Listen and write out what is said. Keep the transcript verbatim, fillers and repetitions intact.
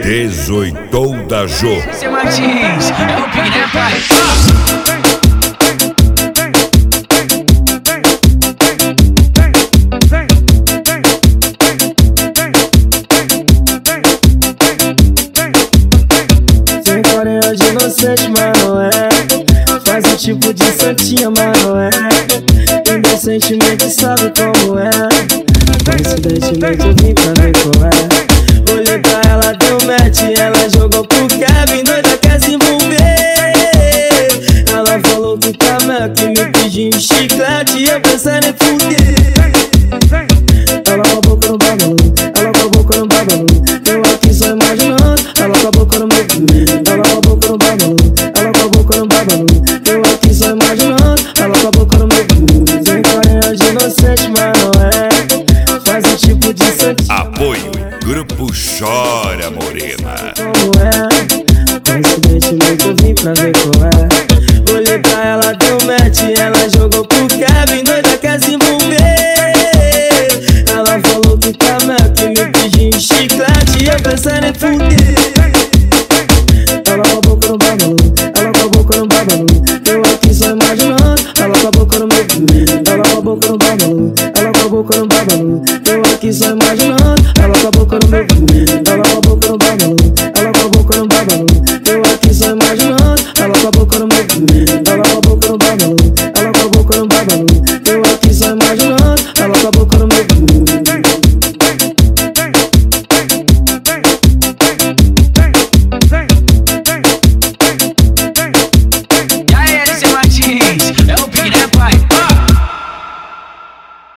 Dezoitou da Jô. Seu Martins, é o Pig, né, pai? Sem carinha de inocente, mas não é. Faz um tipo de santinha, mas não é. Indecentemente sabe como é. Coincidentemente eu vim pra ver qual é. Olhei pra ela, deu match, ela jogou pro Kevin, doida quer se envolver. Ela falou que tá Mac, me pediu um chiclete e eu pensando em fuder. Ela com a boca no babalu, ela com a boca no babalu, eu aqui só imaginando. Ela com a boca no meu, ela com a boca no babalu, ela com a boca no babalu, eu aqui só imaginando. Ela com a boca no meu, sem carinha de inocente, mas não é. Faz um tipo de santinha. Apoio Grupo Chora Morena. Como é? Coincidentemente eu vim pra ver qual é. Olhei pra ela, deu match, ela jogou pro Kevin, doida quer se envolver. Ela falou que tá Mac, me pediu um chiclete e eu pensando em fuder. Ela com a boca no babalu, ela com a boca no babalu, eu aqui só imaginando. Ela com a boca no meu, ela com a boca no babalu, ela com a boca no babalu, eu aqui só imaginando. Ela com a boca no meu, ela com a boca no babalu, ela com a boca no babalu, eu aqui só imaginando. Ela com a boca no meu, ela com a boca no babalu, ela com a boca no babalu,